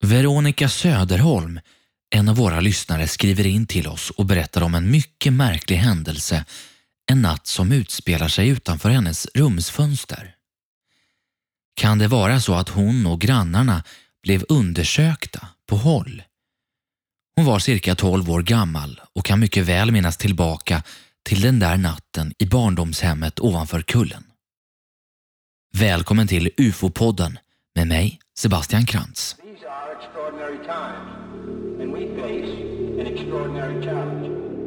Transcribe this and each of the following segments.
Veronica Söderholm, en av våra lyssnare, skriver in till oss och berättar om en mycket märklig händelse en natt som utspelar sig utanför hennes rumsfönster. Kan det vara så att hon och grannarna blev undersökta på håll? Hon var cirka 12 år gammal och kan mycket väl minnas tillbaka till den där natten i barndomshemmet ovanför kullen. Välkommen till UFO-podden med mig, Sebastian Krantz. These are extraordinary times, and we face an extraordinary challenge.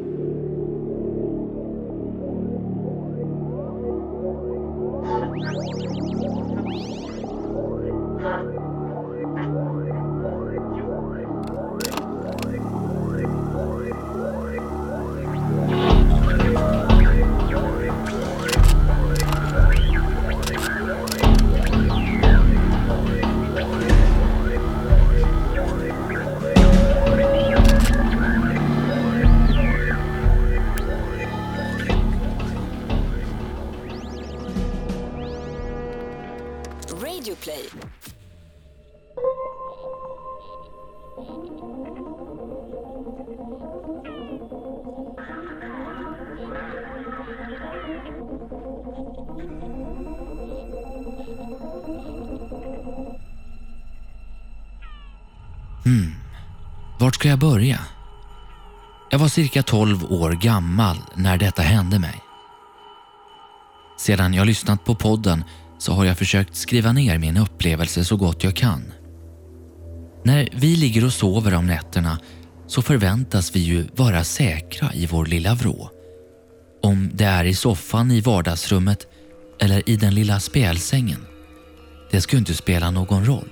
Radioplay. Vart ska jag börja? Jag var cirka 12 år gammal när detta hände mig. Sedan jag lyssnat på podden så har jag försökt skriva ner min upplevelse så gott jag kan. När vi ligger och sover om nätterna så förväntas vi ju vara säkra i vår lilla vrå. Om det är i soffan i vardagsrummet eller i den lilla spelsängen, det ska inte spela någon roll.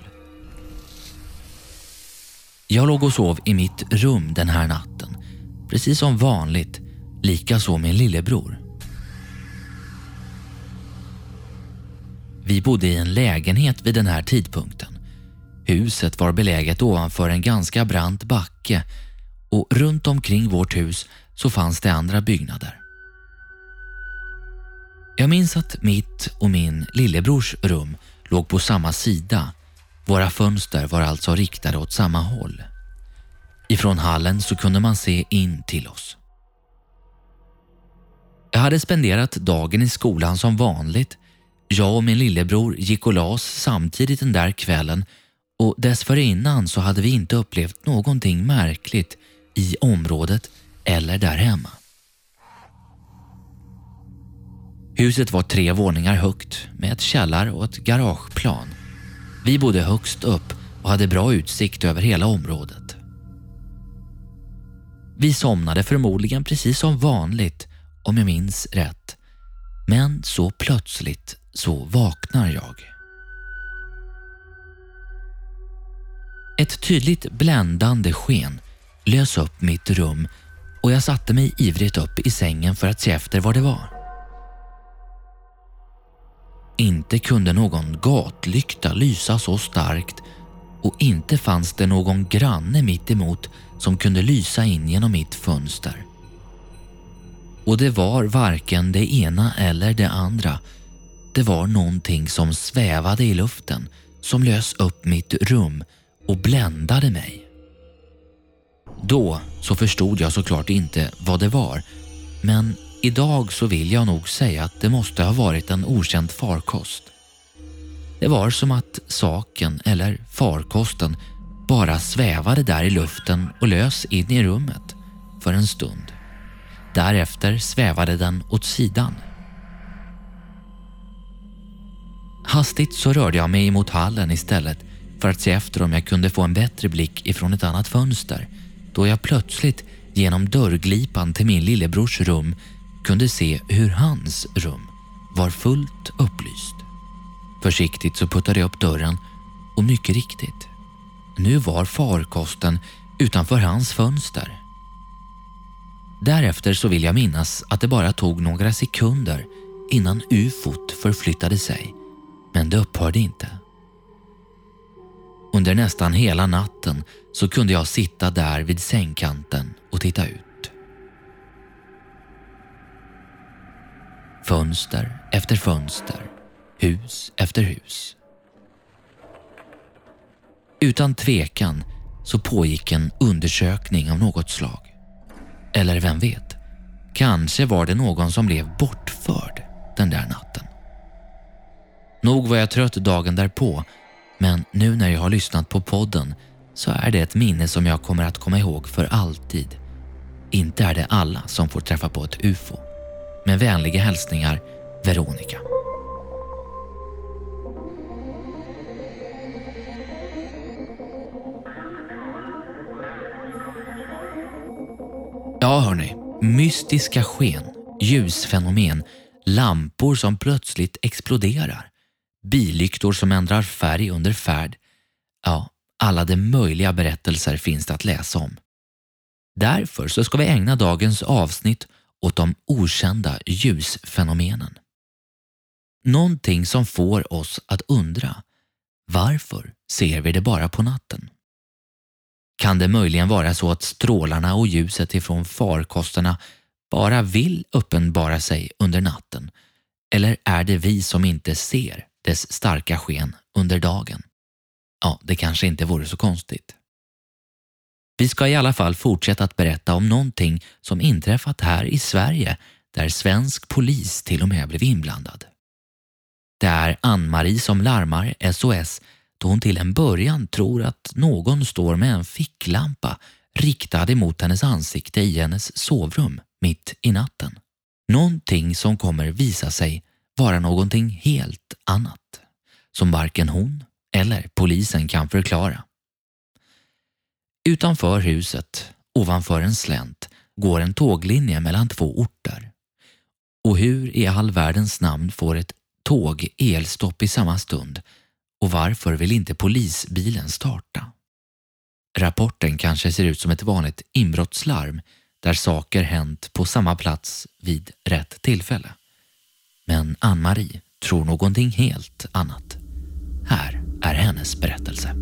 Jag låg och sov i mitt rum den här natten, precis som vanligt, likaså min lillebror. Vi bodde i en lägenhet vid den här tidpunkten. Huset var beläget ovanför en ganska brant backe och runt omkring vårt hus så fanns det andra byggnader. Jag minns att mitt och min lillebrors rum låg på samma sida. Våra fönster var alltså riktade åt samma håll. Ifrån hallen så kunde man se in till oss. Jag hade spenderat dagen i skolan som vanligt. Jag och min lillebror gick och las samtidigt den där kvällen och dessförinnan så hade vi inte upplevt någonting märkligt i området eller där hemma. Huset var 3 våningar högt med ett källar och ett garageplan. Vi bodde högst upp och hade bra utsikt över hela området. Vi somnade förmodligen precis som vanligt, om jag minns rätt. Men så plötsligt så vaknar jag. Ett tydligt bländande sken lös upp mitt rum och jag satte mig ivrigt upp i sängen för att se efter vad det var. Inte kunde någon gatlykta lysa så starkt och inte fanns det någon granne mitt emot som kunde lysa in genom mitt fönster. Och det var varken det ena eller det andra. Det var någonting som svävade i luften, som lös upp mitt rum och bländade mig. Då så förstod jag såklart inte vad det var, men idag så vill jag nog säga att det måste ha varit en okänd farkost. Det var som att saken eller farkosten bara svävade där i luften och lös in i rummet för en stund. Därefter svävade den åt sidan. Hastigt så rörde jag mig mot hallen istället för att se efter om jag kunde få en bättre blick ifrån ett annat fönster, då jag plötsligt genom dörrglipan till min lillebrors rum kunde se hur hans rum var fullt upplyst. Försiktigt så puttade jag upp dörren och mycket riktigt, nu var farkosten utanför hans fönster. Därefter så vill jag minnas att det bara tog några sekunder innan ufot förflyttade sig, men det upphörde inte. Under nästan hela natten så kunde jag sitta där vid sängkanten och titta ut. Fönster efter fönster, hus efter hus. Utan tvekan så pågick en undersökning av något slag. Eller vem vet, kanske var det någon som blev bortförd den där natten. Nog var jag trött dagen därpå, men nu när jag har lyssnat på podden så är det ett minne som jag kommer att komma ihåg för alltid. Inte är det alla som får träffa på ett UFO. Med vänliga hälsningar, Veronica. Ja hörni, mystiska sken, ljusfenomen, lampor som plötsligt exploderar, billyktor som ändrar färg under färd. Ja, alla de möjliga berättelser finns det att läsa om. Därför så ska vi ägna dagens avsnitt åt de okända ljusfenomenen. Någonting som får oss att undra, varför ser vi det bara på natten? Kan det möjligen vara så att strålarna och ljuset ifrån farkosterna bara vill uppenbara sig under natten? Eller är det vi som inte ser dess starka sken under dagen? Ja, det kanske inte vore så konstigt. Vi ska i alla fall fortsätta att berätta om någonting som inträffat här i Sverige där svensk polis till och med blev inblandad. Det är Ann-Marie som larmar SOS då hon till en början tror att någon står med en ficklampa riktad emot hennes ansikte i hennes sovrum mitt i natten. Någonting som kommer visa sig vara någonting helt annat, som varken hon eller polisen kan förklara. Utanför huset, ovanför en slänt, går en tåglinje mellan två orter. Och hur i all världens namn får ett tåg elstopp i samma stund? Och varför vill inte polisbilen starta? Rapporten kanske ser ut som ett vanligt inbrottslarm där saker hänt på samma plats vid rätt tillfälle. Men Ann-Marie tror någonting helt annat. Här är hennes berättelse.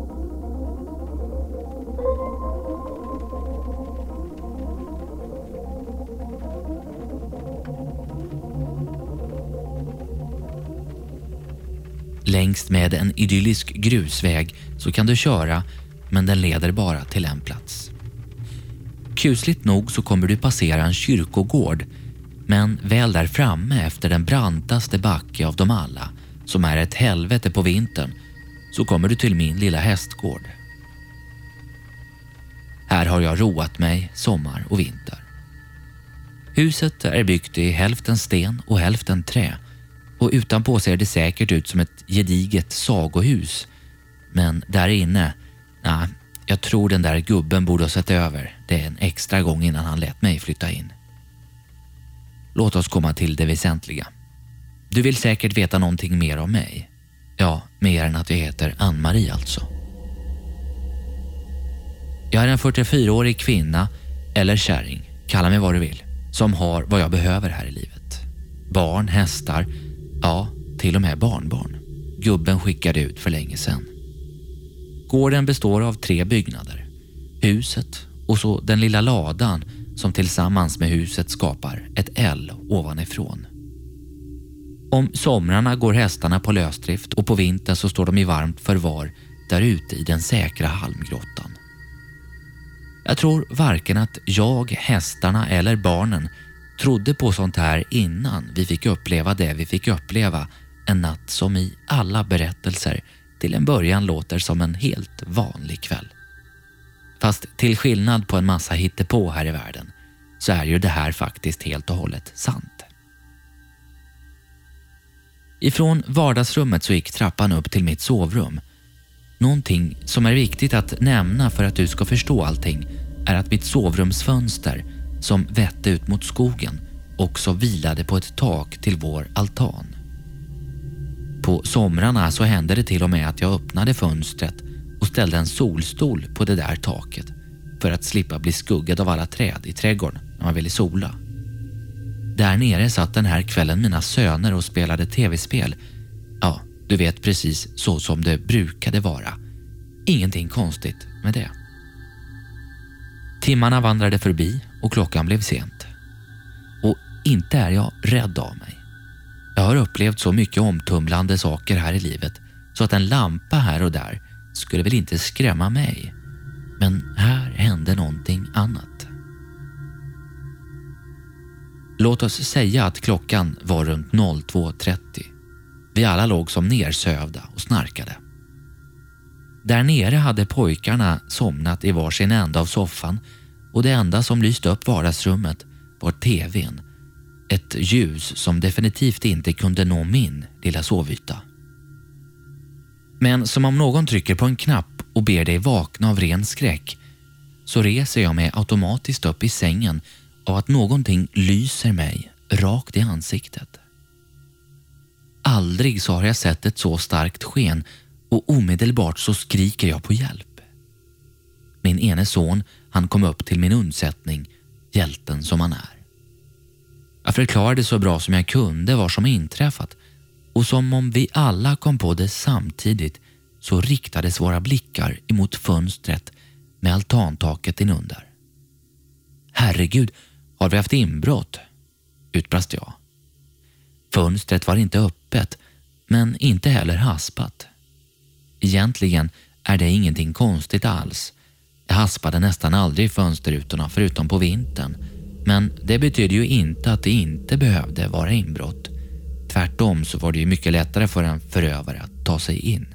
Längs med en idyllisk grusväg så kan du köra, men den leder bara till en plats. Kusligt nog så kommer du passera en kyrkogård, men väl där framme efter den brantaste backe av dem alla, som är ett helvete på vintern, så kommer du till min lilla hästgård. Här har jag roat mig sommar och vinter. Huset är byggt i hälften sten och hälften trä, och utanpå ser det säkert ut som ett gediget sagohus. Men där inne, jag tror den där gubben borde ha sett över det en extra gång innan han lät mig flytta in. Låt oss komma till det väsentliga. Du vill säkert veta någonting mer om mig. Ja, mer än att jag heter Ann-Marie alltså. Jag är en 44-årig kvinna, eller kärring, kalla mig vad du vill, som har vad jag behöver här i livet. Barn, hästar, ja, till och med barnbarn. Gubben skickade ut för länge sedan. Gården består av 3 byggnader. Huset och så den lilla ladan som tillsammans med huset skapar ett L ovanifrån. Om somrarna går hästarna på lösdrift och på vintern så står de i varmt förvar där ute i den säkra halmgrottan. Jag tror varken att jag, hästarna eller barnen trodde på sånt här innan vi fick uppleva det vi fick uppleva en natt som i alla berättelser till en början låter som en helt vanlig kväll. Fast till skillnad på en massa hittepå här i världen så är ju det här faktiskt helt och hållet sant. Ifrån vardagsrummet så gick trappan upp till mitt sovrum. Någonting som är viktigt att nämna för att du ska förstå allting är att mitt sovrumsfönster som vette ut mot skogen också vilade på ett tak till vår altan. På somrarna så hände det till och med att jag öppnade fönstret och ställde en solstol på det där taket för att slippa bli skuggad av alla träd i trädgården när man ville sola. Där nere satt den här kvällen mina söner och spelade tv-spel. Ja, du vet precis så som det brukade vara. Ingenting konstigt med det. Timmarna vandrade förbi och klockan blev sent. Och inte är jag rädd av mig. Jag har upplevt så mycket omtumlande saker här i livet så att en lampa här och där skulle väl inte skrämma mig, men här hände någonting annat. Låt oss säga att klockan var runt 02.30. Vi alla låg som nersövda och snarkade. Där nere hade pojkarna somnat i varsin ända av soffan och det enda som lyste upp vardagsrummet var tvn. Ett ljus som definitivt inte kunde nå min lilla sovyta. Men som om någon trycker på en knapp och ber dig vakna av ren skräck, så reser jag mig automatiskt upp i sängen av att någonting lyser mig rakt i ansiktet. Aldrig så har jag sett ett så starkt sken och omedelbart så skriker jag på hjälp. Min ene son, han kom upp till min undsättning, hjälten som han är. Jag förklarade så bra som jag kunde vad som inträffat och som om vi alla kom på det samtidigt så riktades våra blickar emot fönstret med altantaket inunder. Herregud, har vi haft inbrott? Utbrast jag. Fönstret var inte öppet, men inte heller haspat. Egentligen är det ingenting konstigt alls. Jag haspade nästan aldrig fönsterrutorna förutom på vintern, men det betyder ju inte att det inte behövde vara inbrott. Tvärtom så var det ju mycket lättare för en förövare att ta sig in.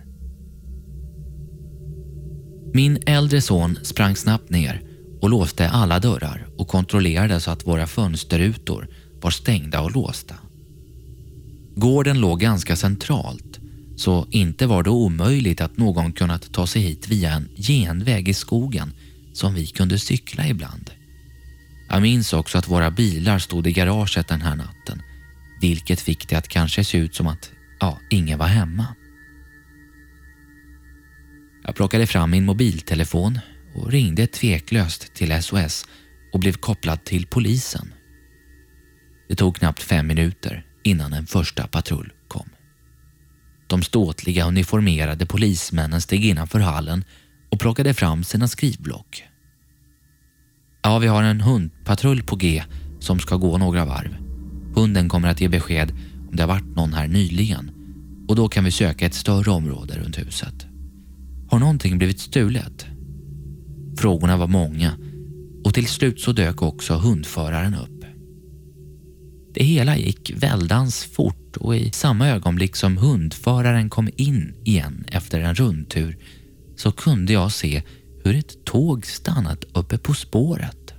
Min äldre son sprang snabbt ner och låste alla dörrar och kontrollerade så att våra fönsterrutor var stängda och låsta. Gården låg ganska centralt, så inte var det omöjligt att någon kunnat ta sig hit via en genväg i skogen som vi kunde cykla ibland. Jag minns också att våra bilar stod i garaget den här natten, vilket fick det att kanske se ut som att ingen var hemma. Jag plockade fram min mobiltelefon och ringde tveklöst till SOS och blev kopplad till polisen. Det tog knappt 5 minuter innan en första patrull kom. De ståtliga uniformerade polismännen steg innanför hallen och plockade fram sina skrivblock. Ja, vi har en hundpatrull på G som ska gå några varv. Hunden kommer att ge besked om det har varit någon här nyligen och då kan vi söka ett större område runt huset. Har någonting blivit stulet? Frågorna var många och till slut så dök också hundföraren upp. Det hela gick väldans fort och i samma ögonblick som hundföraren kom in igen efter en rundtur så kunde jag se hur ett tåg stannat uppe på spåret.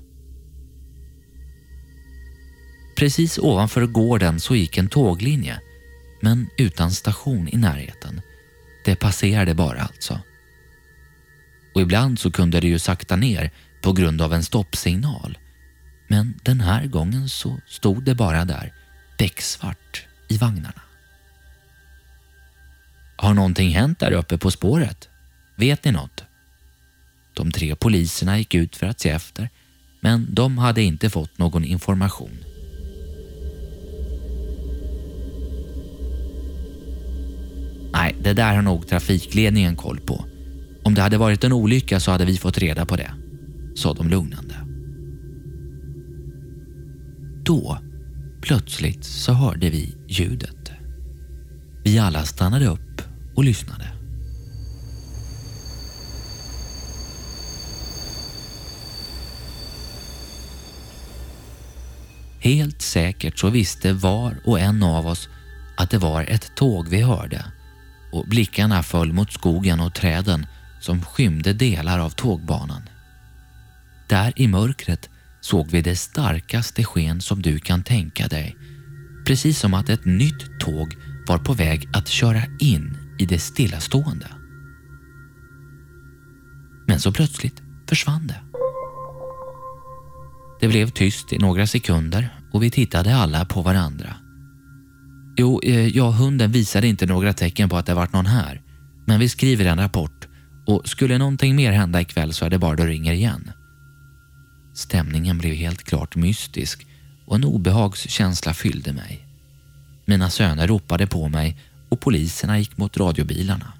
Precis ovanför gården så gick en tåglinje, men utan station i närheten. Det passerade bara alltså. Och ibland så kunde det ju sakta ner på grund av en stoppsignal. Men den här gången så stod det bara där, becksvart i vagnarna. Har någonting hänt där uppe på spåret? Vet ni något? De 3 poliserna gick ut för att se efter, men de hade inte fått någon information. Nej, det där har nog trafikledningen koll på. Om det hade varit en olycka så hade vi fått reda på det, sa de lugnande. Då, plötsligt så hörde vi ljudet. Vi alla stannade upp och lyssnade. Helt säkert så visste var och en av oss att det var ett tåg vi hörde och blickarna föll mot skogen och träden som skymde delar av tågbanan. Där i mörkret såg vi det starkaste sken som du kan tänka dig, precis som att ett nytt tåg var på väg att köra in i det stillastående. Men så plötsligt försvann det. Det blev tyst i några sekunder och vi tittade alla på varandra. Hunden visade inte några tecken på att det varit någon här, men vi skriver en rapport och skulle någonting mer hända ikväll så är det bara du ringer igen. Stämningen blev helt klart mystisk och en obehagskänsla fyllde mig. Mina söner ropade på mig och poliserna gick mot radiobilarna.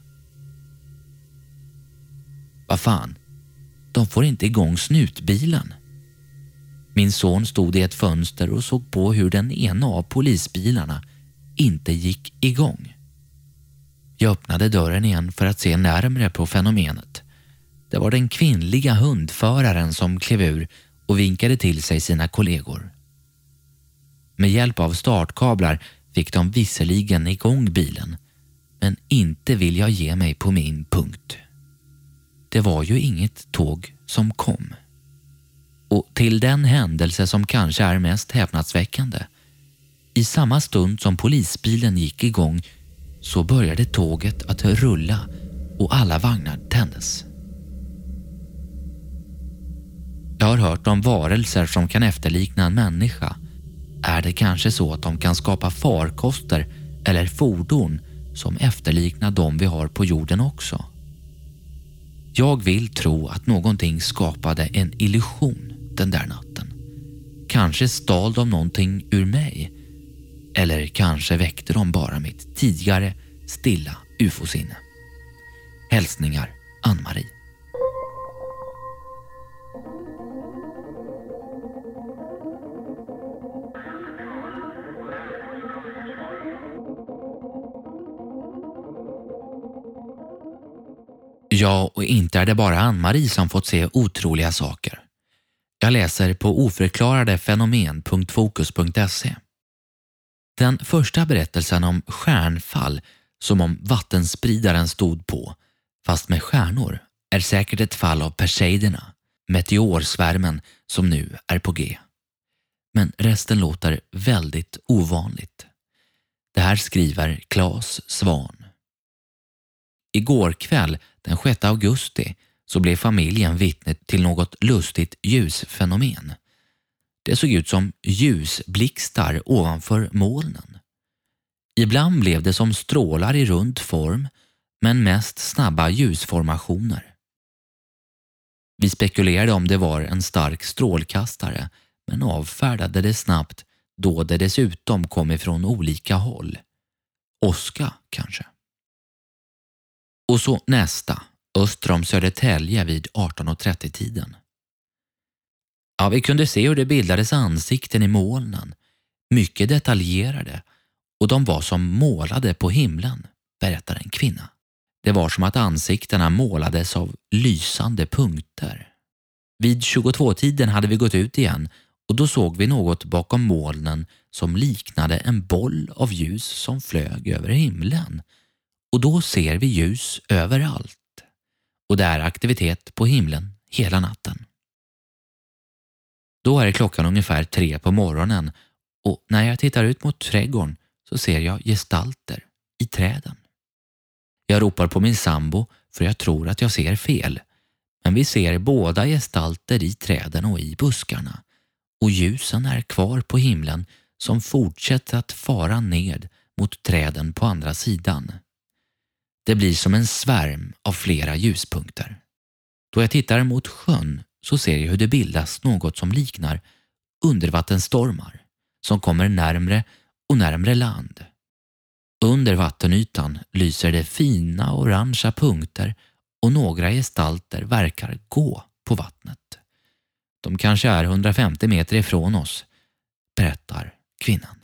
Vad fan? De får inte igång snutbilen. Min son stod i ett fönster och såg på hur den ena av polisbilarna inte gick igång. Jag öppnade dörren igen för att se närmare på fenomenet. Det var den kvinnliga hundföraren som klev ur och vinkade till sig sina kollegor. Med hjälp av startkablar fick de visserligen igång bilen, men inte vill jag ge mig på min punkt. Det var ju inget tåg som kom. Och till den händelse som kanske är mest häpnadsväckande. I samma stund som polisbilen gick igång så började tåget att rulla och alla vagnar tändes. Jag har hört om varelser som kan efterlikna en människa. Är det kanske så att de kan skapa farkoster eller fordon som efterliknar de vi har på jorden också? Jag vill tro att någonting skapade en illusion den där natten. Kanske stal de någonting ur mig. Eller kanske väckte de bara mitt tidigare stilla ufo-sinne. Hälsningar, Ann-Marie. Ja, och inte är det bara Ann-Marie som fått se otroliga saker. Jag läser på oförklarade.fenomen.fokus.se. Den första berättelsen om stjärnfall som om vattenspridaren stod på, fast med stjärnor, är säkert ett fall av Perseiderna, meteorsvärmen som nu är på G. Men resten låter väldigt ovanligt. Det här skriver Claes Svan. Igår kväll, den 6 augusti, så blev familjen vittne till något lustigt ljusfenomen. Det såg ut som ljusblixtar ovanför molnen. Ibland blev det som strålar i rund form, men mest snabba ljusformationer. Vi spekulerade om det var en stark strålkastare, men avfärdade det snabbt då det dessutom kom ifrån olika håll. Åska kanske. Och så nästa, öster om Södertälje vid 18:30-tiden. Ja, vi kunde se hur det bildades ansikten i molnen, mycket detaljerade, och de var som målade på himlen, berättar en kvinna. Det var som att ansiktena målades av lysande punkter. Vid 22-tiden hade vi gått ut igen och då såg vi något bakom molnen som liknade en boll av ljus som flög över himlen. Och då ser vi ljus överallt. Och det är aktivitet på himlen hela natten. Då är klockan ungefär 3 på morgonen och när jag tittar ut mot trädgården så ser jag gestalter i träden. Jag ropar på min sambo för jag tror att jag ser fel. Men vi ser båda gestalter i träden och i buskarna. Och ljusen är kvar på himlen som fortsätter att fara ned mot träden på andra sidan. Det blir som en svärm av flera ljuspunkter. Då jag tittar mot sjön så ser jag hur det bildas något som liknar undervattensstormar som kommer närmre och närmre land. Under vattenytan lyser det fina orangea punkter och några gestalter verkar gå på vattnet. De kanske är 150 meter ifrån oss, berättar kvinnan.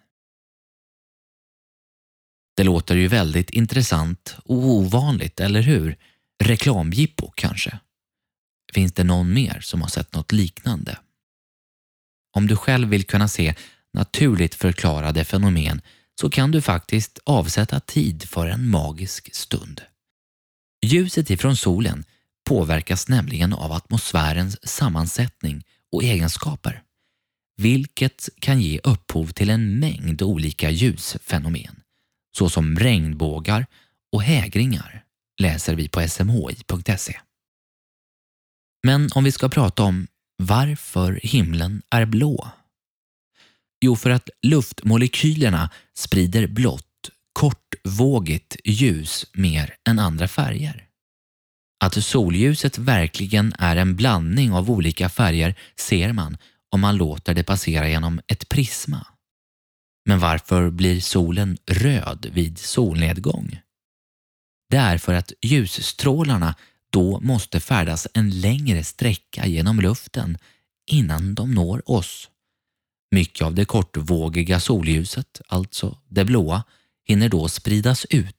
Det låter ju väldigt intressant och ovanligt, eller hur? Reklamjippo kanske. Finns det någon mer som har sett något liknande? Om du själv vill kunna se naturligt förklarade fenomen så kan du faktiskt avsätta tid för en magisk stund. Ljuset ifrån solen påverkas nämligen av atmosfärens sammansättning och egenskaper, vilket kan ge upphov till en mängd olika ljusfenomen, såsom regnbågar och hägringar, läser vi på smhi.se. Men om vi ska prata om varför himlen är blå. Jo, för att luftmolekylerna sprider blått, kortvågigt ljus mer än andra färger. Att solljuset verkligen är en blandning av olika färger ser man om man låter det passera genom ett prisma. Men varför blir solen röd vid solnedgång? Det är för att ljusstrålarna då måste färdas en längre sträcka genom luften innan de når oss. Mycket av det kortvågiga solljuset, alltså det blåa, hinner då spridas ut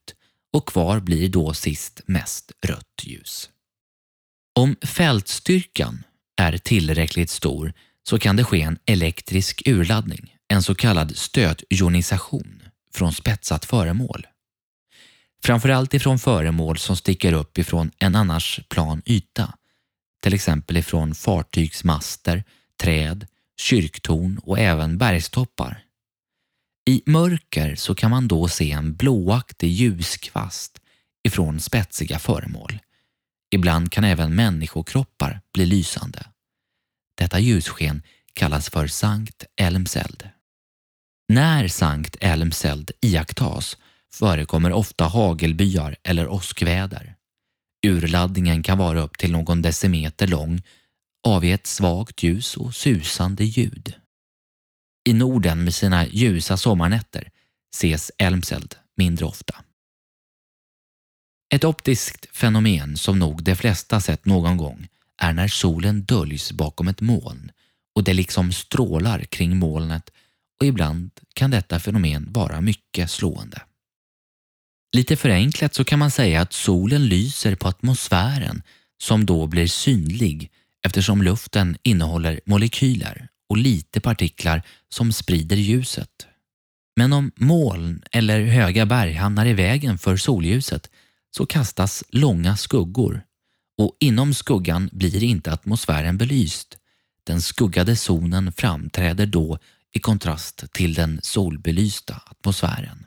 och kvar blir då sist mest rött ljus. Om fältstyrkan är tillräckligt stor så kan det ske en elektrisk urladdning, en så kallad stötionisation från spetsat föremål. Framförallt ifrån föremål som sticker upp ifrån en annars plan yta, till exempel ifrån fartygsmaster, träd, kyrktorn och även bergstoppar. I mörker så kan man då se en blåaktig ljuskvast ifrån spetsiga föremål. Ibland kan även människokroppar bli lysande. Detta ljussken kallas för Sankt Elmseld. När Sankt Elmseld iakttas förekommer ofta hagelbyar eller åskväder. Urladdningen kan vara upp till någon decimeter lång, avge ett svagt ljus och susande ljud. I Norden med sina ljusa sommarnätter ses Elmseld mindre ofta. Ett optiskt fenomen som nog de flesta sett någon gång är när solen döljs bakom ett moln och det liksom strålar kring molnet, och ibland kan detta fenomen vara mycket slående. Lite förenklat så kan man säga att solen lyser på atmosfären som då blir synlig eftersom luften innehåller molekyler och lite partiklar som sprider ljuset. Men om moln eller höga berg hamnar i vägen för solljuset så kastas långa skuggor, och inom skuggan blir inte atmosfären belyst. Den skuggade zonen framträder då i kontrast till den solbelysta atmosfären.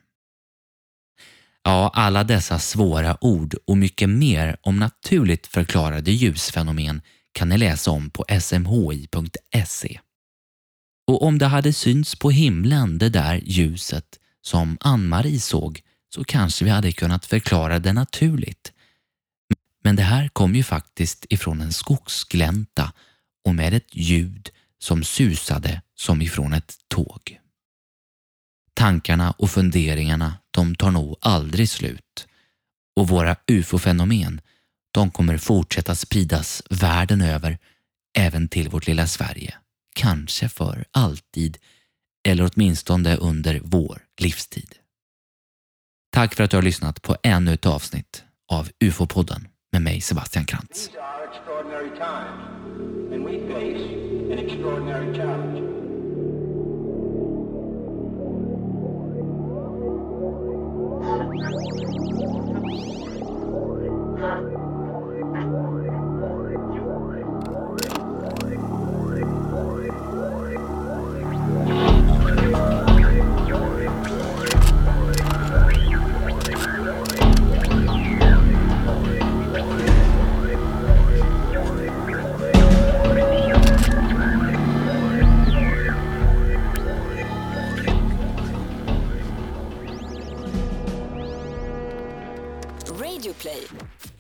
Ja, alla dessa svåra ord och mycket mer om naturligt förklarade ljusfenomen kan ni läsa om på smhi.se. Och om det hade synts på himlen det där ljuset som Ann-Marie såg så kanske vi hade kunnat förklara det naturligt. Men det här kom ju faktiskt ifrån en skogsglänta och med ett ljud som susade som ifrån ett tåg. Tankarna och funderingarna, de tar nog aldrig slut. Och våra UFO-fenomen, de kommer fortsätta spridas världen över, även till vårt lilla Sverige. Kanske för alltid, eller åtminstone under vår livstid. Tack för att du har lyssnat på ännu ett avsnitt av UFO-podden med mig, Sebastian Krantz. These are extraordinary times, and we face an extraordinary challenge. Radio Play.